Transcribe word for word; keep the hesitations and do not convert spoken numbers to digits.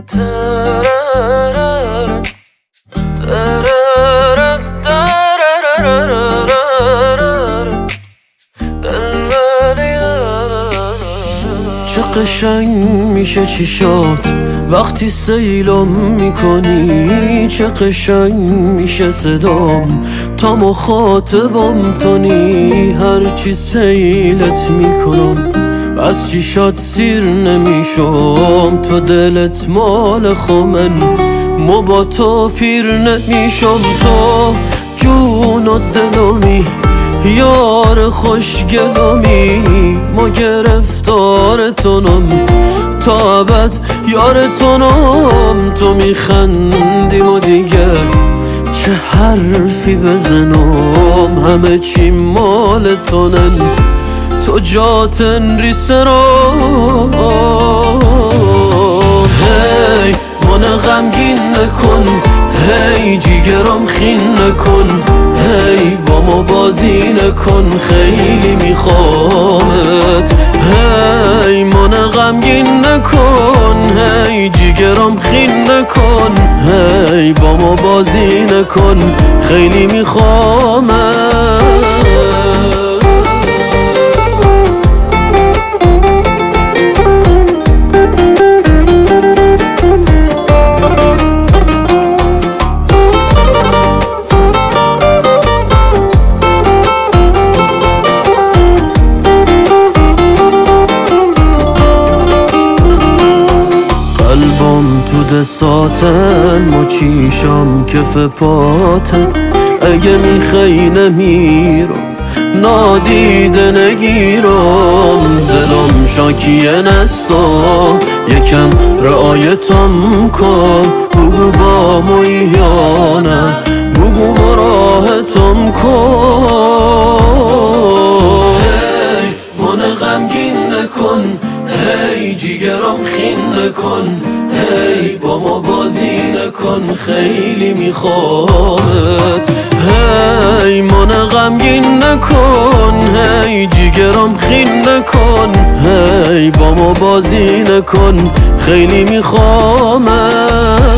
چه قشنگ میشه چیشات وقتی سیلم میکنی، چه قشنگ میشه صدام تا مخاطبم تونی. هرچی سیلت میکنم از چیشات سیر نمیشم، تو دلت مال خمن مو با تو پیر نمیشم. تو جون و دلمی یار خوشگلمی، ما گرفتار تونم تا ابد یار تونم. تو میخندیم و دیگه چه حرفی بزنم، همه چی مال تونن تو جاتن ریسرا. هی من غمگین نکن، هی جیگرم خین نکن، هی با ما بازی نکن خیلی میخوامت. هی من غمگین نکن، هی جیگرم خین نکن، هی با ما بازی نکن خیلی میخوامت. تو دستاتن مچیشم کف پاتن، اگه میخوای نمیرم نادیده نگیرم. دلم شاکیه نستا یکم رعایتم کن، بگو با مویانه بگو مراحتم کن. هی من غمگین نکن، هی جیگرم خین نکن، هی با ما بازی نکن خیلی میخوامت. هی من غمگین نکن، هی جیگرم خین نکن، هی با ما بازی نکن خیلی میخوامت.